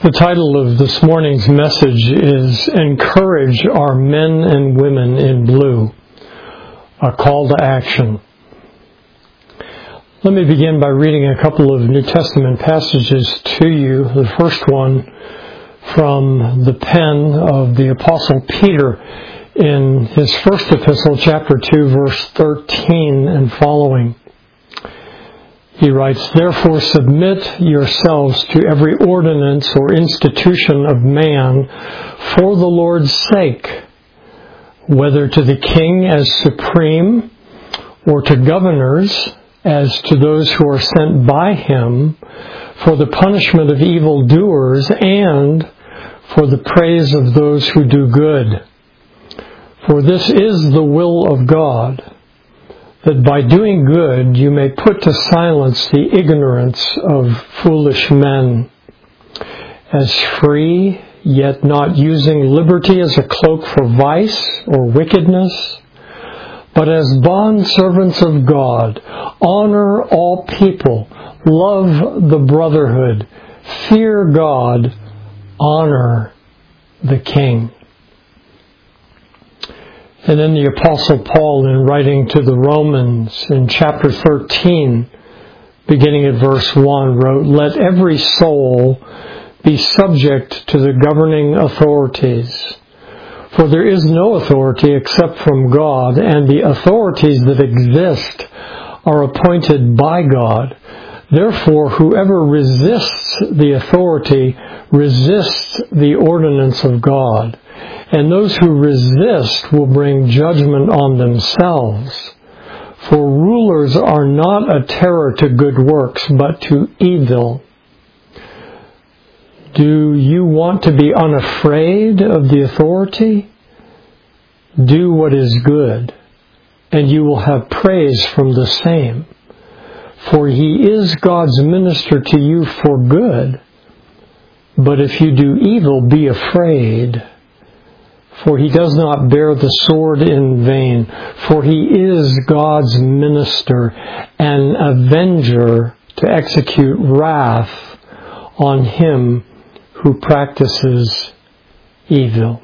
The title of this morning's message is Encourage Our Men and Women in Blue, a call to action. Let me begin by reading a couple of New Testament passages to you. The first one from the pen of the Apostle Peter in his first epistle, chapter 2, verse 13 and following. He writes, "Therefore submit yourselves to every ordinance or institution of man for the Lord's sake, whether to the king as supreme, or to governors as to those who are sent by him, for the punishment of evildoers and for the praise of those who do good. For this is the will of God, that by doing good you may put to silence the ignorance of foolish men. As free, yet not using liberty as a cloak for vice or wickedness, but as bondservants of God, honor all people, love the brotherhood, fear God, honor the king." And then the Apostle Paul, in writing to the Romans in chapter 13, beginning at verse 1, wrote, "Let every soul be subject to the governing authorities. For there is no authority except from God, and the authorities that exist are appointed by God. Therefore, whoever resists the authority resists the ordinance of God. And those who resist will bring judgment on themselves. For rulers are not a terror to good works, but to evil." Do you want to be unafraid of the authority? Do what is good, and you will have praise from the same. For he is God's minister to you for good. But if you do evil, be afraid. For he does not bear the sword in vain, for he is God's minister, an avenger to execute wrath on him who practices evil.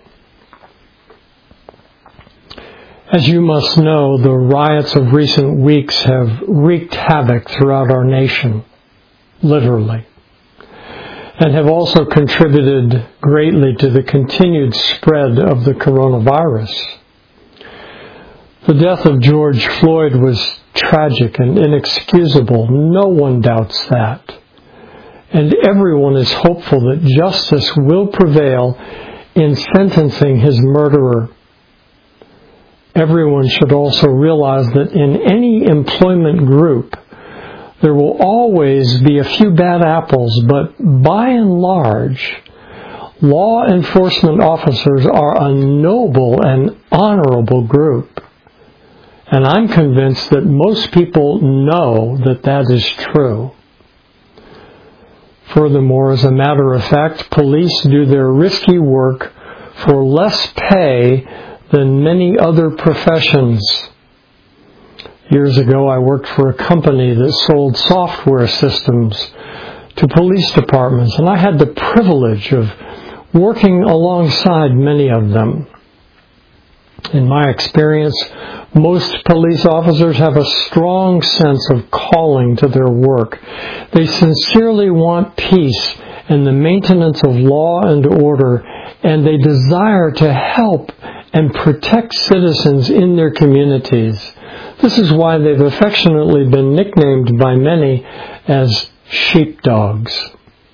As you must know, the riots of recent weeks have wreaked havoc throughout our nation, literally, and have also contributed greatly to the continued spread of the coronavirus. The death of George Floyd was tragic and inexcusable. No one doubts that. And everyone is hopeful that justice will prevail in sentencing his murderer. Everyone should also realize that in any employment group, there will always be a few bad apples, but by and large, law enforcement officers are a noble and honorable group. And I'm convinced that most people know that that is true. Furthermore, as a matter of fact, police do their risky work for less pay than many other professions. Years ago, I worked for a company that sold software systems to police departments, and I had the privilege of working alongside many of them. In my experience, most police officers have a strong sense of calling to their work. They sincerely want peace and the maintenance of law and order, and they desire to help and protect citizens in their communities. This is why they've affectionately been nicknamed by many as sheepdogs.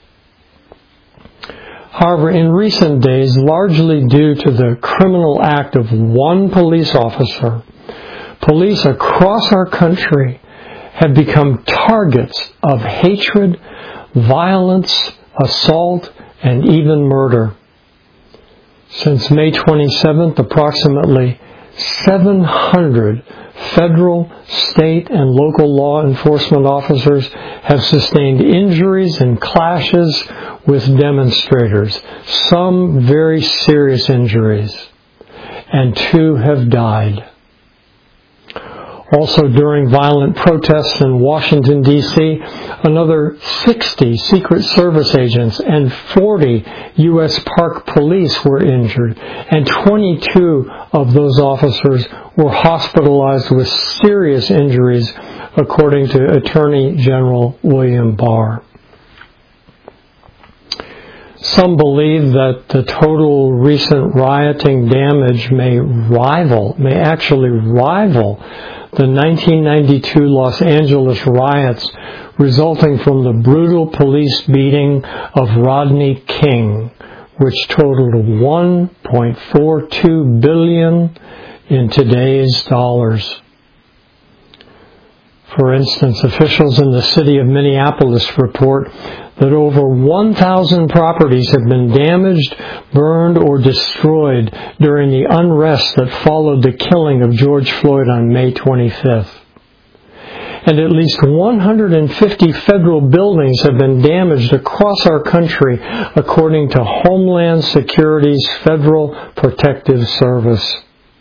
However, in recent days, largely due to the criminal act of one police officer, police across our country have become targets of hatred, violence, assault, and even murder. Since May 27th, approximately 700 federal, state, and local law enforcement officers have sustained injuries and clashes with demonstrators, some very serious injuries, and 2 have died. Also during violent protests in Washington, D.C., another 60 Secret Service agents and 40 U.S. Park Police were injured, and 22 of those officers were hospitalized with serious injuries, according to Attorney General William Barr. Some believe that the total recent rioting damage may actually rival the 1992 Los Angeles riots resulting from the brutal police beating of Rodney King, which totaled $1.42 billion in today's dollars. For instance, officials in the city of Minneapolis report that over 1,000 properties have been damaged, burned, or destroyed during the unrest that followed the killing of George Floyd on May 25th. And at least 150 federal buildings have been damaged across our country, according to Homeland Security's Federal Protective Service.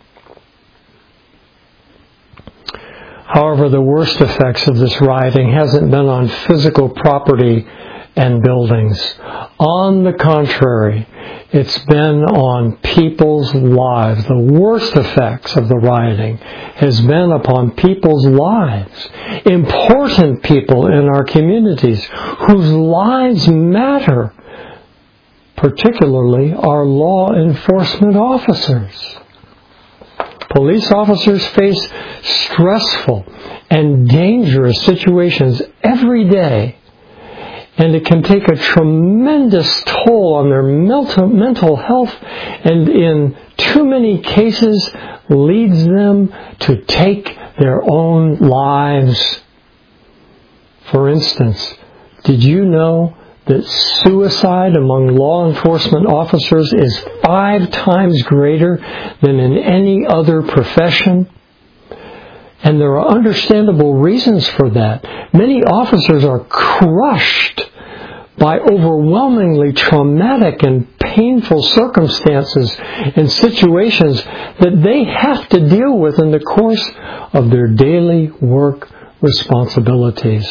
However, the worst effects of this rioting hasn't been on physical property and buildings. On the contrary, it's been on people's lives. The worst effects of the rioting has been upon people's lives. Important people in our communities whose lives matter, particularly our law enforcement officers. Police officers face stressful and dangerous situations every day, and it can take a tremendous toll on their mental health, and in too many cases leads them to take their own lives. For instance, did you know that suicide among law enforcement officers is 5 times greater than in any other profession? And there are understandable reasons for that. Many officers are crushed by overwhelmingly traumatic and painful circumstances and situations that they have to deal with in the course of their daily work responsibilities.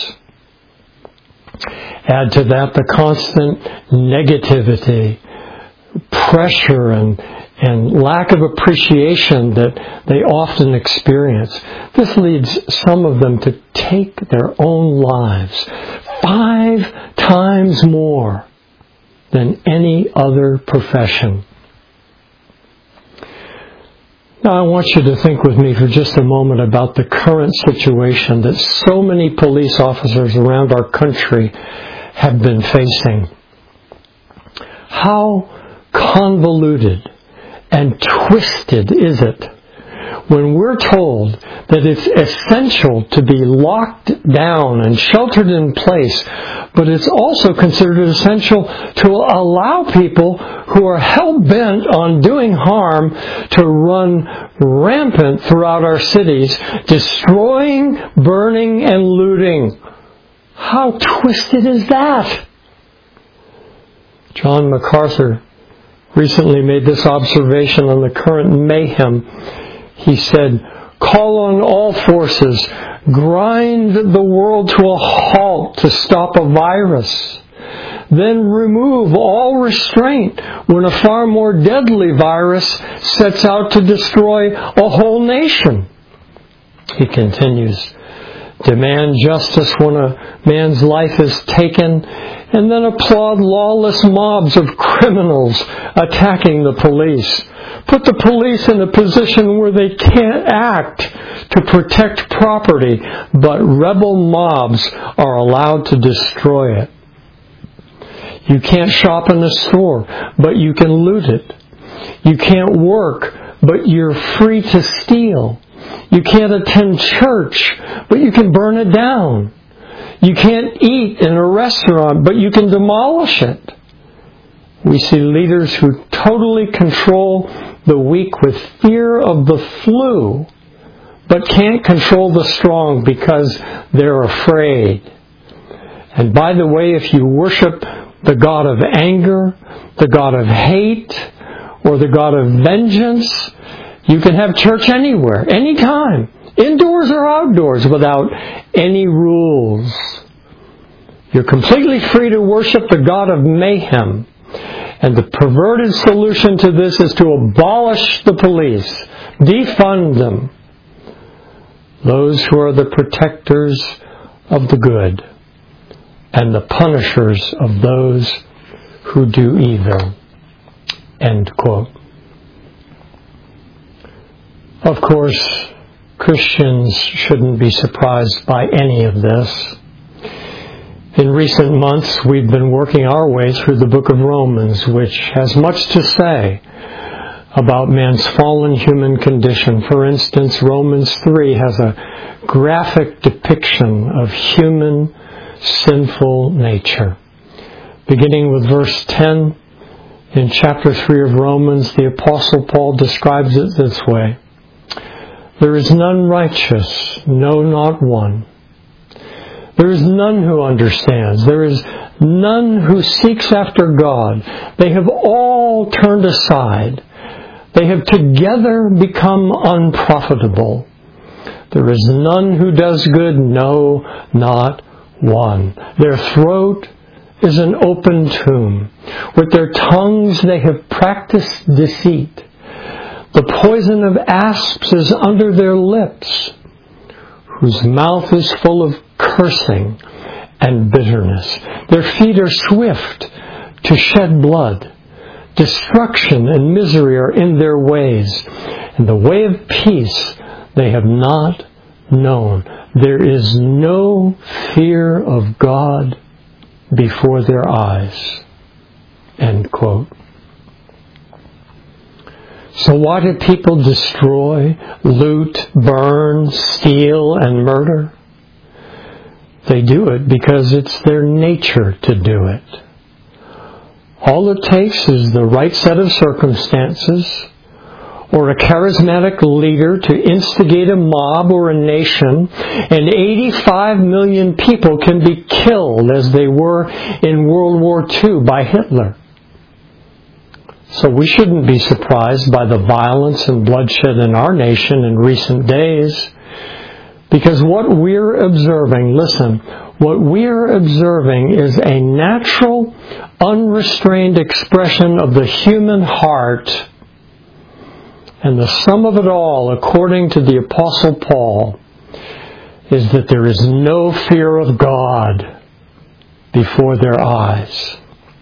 Add to that the constant negativity, pressure, and lack of appreciation that they often experience. This leads some of them to take their own lives 5 times more than any other profession. Now I want you to think with me for just a moment about the current situation that so many police officers around our country have been facing. How convoluted and twisted is it when we're told that it's essential to be locked down and sheltered in place, but it's also considered essential to allow people who are hell-bent on doing harm to run rampant throughout our cities, destroying, burning, and looting. How twisted is that? John MacArthur recently made this observation on the current mayhem. He said, "Call on all forces, grind the world to a halt to stop a virus. Then remove all restraint when a far more deadly virus sets out to destroy a whole nation." He continues, "Demand justice when a man's life is taken, and then applaud lawless mobs of criminals attacking the police. Put the police in a position where they can't act to protect property, but rebel mobs are allowed to destroy it. You can't shop in the store, but you can loot it. You can't work, but you're free to steal. You can't attend church, but you can burn it down. You can't eat in a restaurant, but you can demolish it." We see leaders who totally control the weak with fear of the flu, but can't control the strong because they're afraid. And by the way, if you worship the God of anger, the God of hate, or the God of vengeance, you can have church anywhere, anytime. indoors or outdoors, without any rules. You're completely free to worship the God of mayhem. And the perverted solution to this is to abolish the police, defund them, those who are the protectors of the good and the punishers of those who do evil. End quote. Of course, Christians shouldn't be surprised by any of this. In recent months, we've been working our way through the book of Romans, which has much to say about man's fallen human condition. For instance, Romans 3 has a graphic depiction of human sinful nature. Beginning with verse 10, in chapter 3 of Romans, the Apostle Paul describes it this way: "There is none righteous, no, not one. There is none who understands. There is none who seeks after God. They have all turned aside. They have together become unprofitable. There is none who does good, no, not one. Their throat is an open tomb. With their tongues they have practiced deceit. The poison of asps is under their lips, whose mouth is full of cursing and bitterness. Their feet are swift to shed blood. Destruction and misery are in their ways, and the way of peace they have not known. There is no fear of God before their eyes." End quote. So why do people destroy, loot, burn, steal, and murder? They do it because it's their nature to do it. All it takes is the right set of circumstances, or a charismatic leader to instigate a mob or a nation, and 85 million people can be killed as they were in World War II by Hitler. So we shouldn't be surprised by the violence and bloodshed in our nation in recent days, because what we're observing, listen, what we're observing is a natural, unrestrained expression of the human heart. And the sum of it all, according to the Apostle Paul, is that there is no fear of God before their eyes.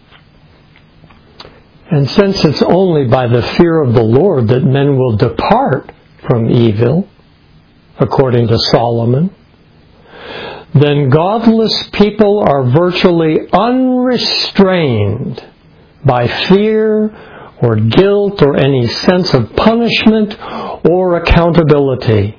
And since it's only by the fear of the Lord that men will depart from evil, according to Solomon, then godless people are virtually unrestrained by fear or guilt or any sense of punishment or accountability.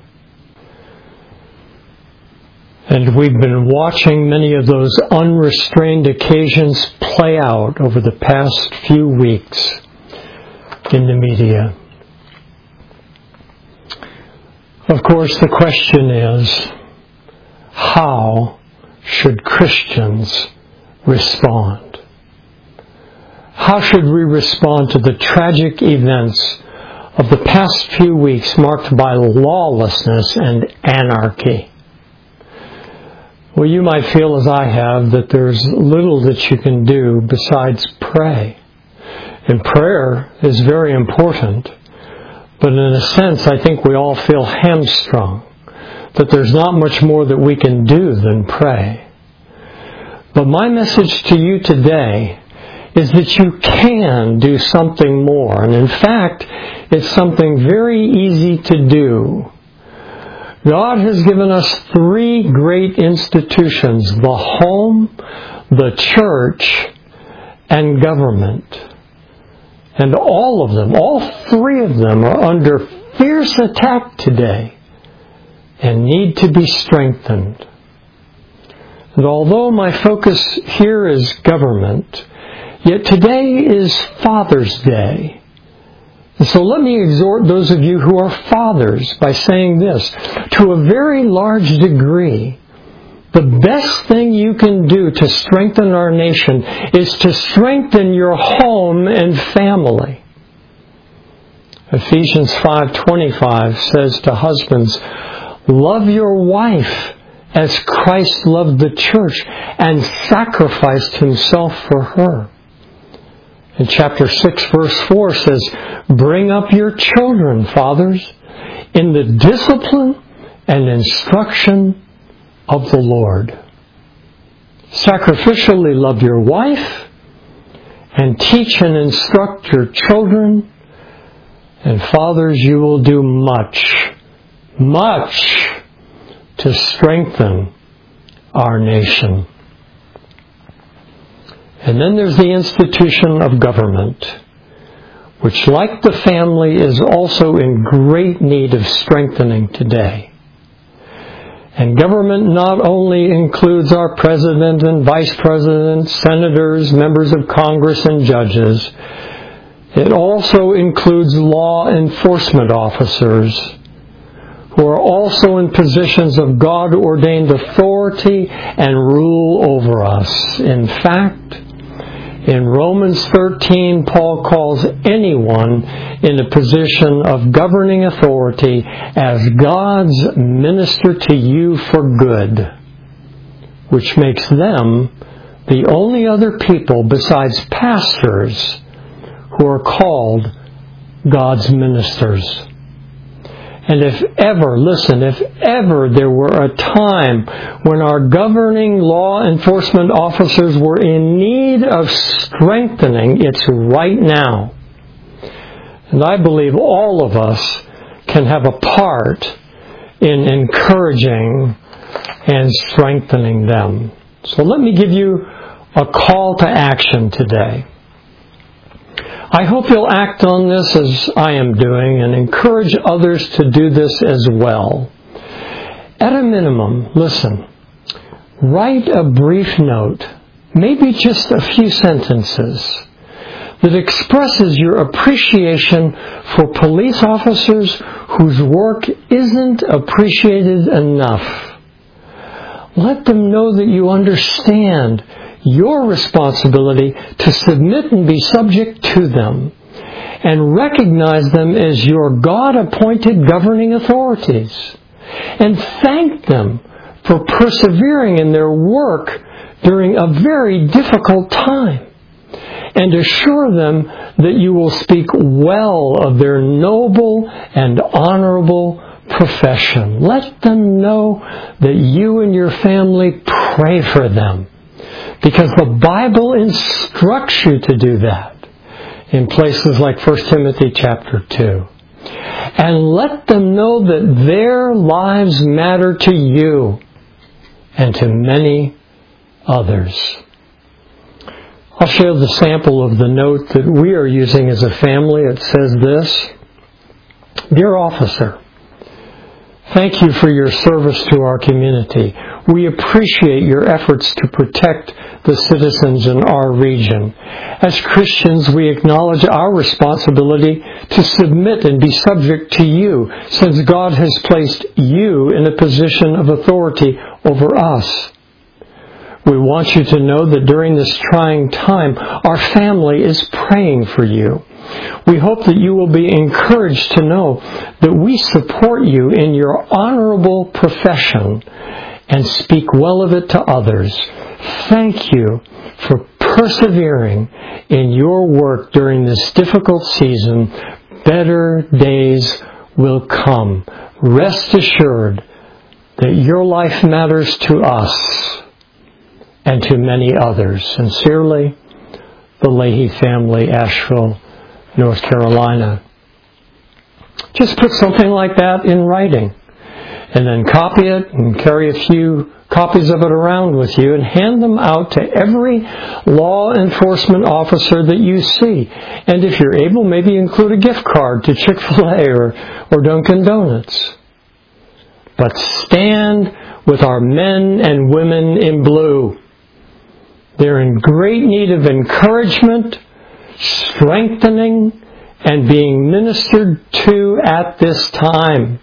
And we've been watching many of those unrestrained occasions play out over the past few weeks in the media. Of course, the question is, how should Christians respond? How should we respond to the tragic events of the past few weeks marked by lawlessness and anarchy? Well, you might feel, as I have, that there's little that you can do besides pray. And prayer is very important. But in a sense, I think we all feel hamstrung, that there's not much more that we can do than pray. But my message to you today is that you can do something more. And in fact, it's something very easy to do. God has given us three great institutions: the home, the church, and government. And all of them, all three of them, are under fierce attack today and need to be strengthened. And although my focus here is government, yet today is Father's Day. And so let me exhort those of you who are fathers by saying this: to a very large degree, the best thing you can do to strengthen our nation is to strengthen your home and family. Ephesians 5:25 says to husbands, Love your wife as Christ loved the church and sacrificed himself for her. And chapter 6, verse 4 says, bring up your children, fathers, in the discipline and instruction of the Lord. Sacrificially love your wife and teach and instruct your children. And fathers, you will do much to strengthen our nation. And then there's the institution of government, which, like the family, is also in great need of strengthening today. And government not only includes our president and vice president, senators, members of Congress, and judges, it also includes law enforcement officers who are also in positions of God-ordained authority and rule over us. In fact, in Romans 13, Paul calls anyone in a position of governing authority as God's minister to you for good, which makes them the only other people besides pastors who are called God's ministers. And if ever there were a time when our governing law enforcement officers were in need of strengthening, it's right now. And I believe all of us can have a part in encouraging and strengthening them. So let me give you a call to action today. I hope you'll act on this as I am doing and encourage others to do this as well. At a minimum, listen, write a brief note, maybe just a few sentences, that expresses your appreciation for police officers whose work isn't appreciated enough. Let them know that you understand your responsibility to submit and be subject to them, and recognize them as your God-appointed governing authorities, and thank them for persevering in their work during a very difficult time, and assure them that you will speak well of their noble and honorable profession. Let them know that you and your family pray for them, because the Bible instructs you to do that in places like 1 Timothy chapter 2. And let them know that their lives matter to you and to many others. I'll share the sample of the note that we are using as a family. It says this: Dear officer, thank you for your service to our community. We appreciate your efforts to protect the citizens in our region. As Christians, we acknowledge our responsibility to submit and be subject to you, since God has placed you in a position of authority over us. We want you to know that during this trying time, our family is praying for you. We hope that you will be encouraged to know that we support you in your honorable profession and speak well of it to others. Thank you for persevering in your work during this difficult season. Better days will come. Rest assured that your life matters to us and to many others. Sincerely, the Leahy family, Asheville, North Carolina. Just put something like that in writing, and then copy it and carry a few copies of it around with you and hand them out to every law enforcement officer that you see. And if you're able, maybe include a gift card to Chick-fil-A or Dunkin' Donuts. But stand with our men and women in blue. They're in great need of encouragement, strengthening, and being ministered to at this time.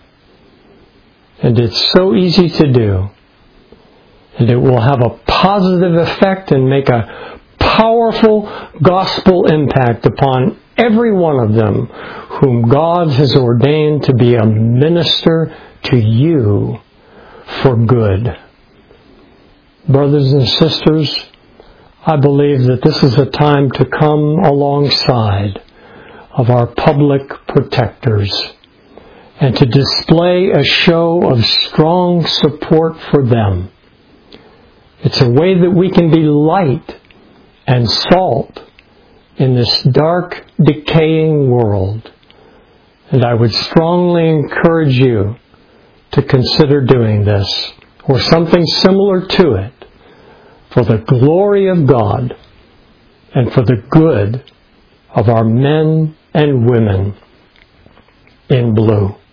And it's so easy to do. And it will have a positive effect and make a powerful gospel impact upon every one of them whom God has ordained to be a minister to you for good. Brothers and sisters, I believe that this is a time to come alongside of our public protectors and to display a show of strong support for them. It's a way that we can be light and salt in this dark, decaying world. And I would strongly encourage you to consider doing this, or something similar to it, for the glory of God and for the good of our men and women in blue.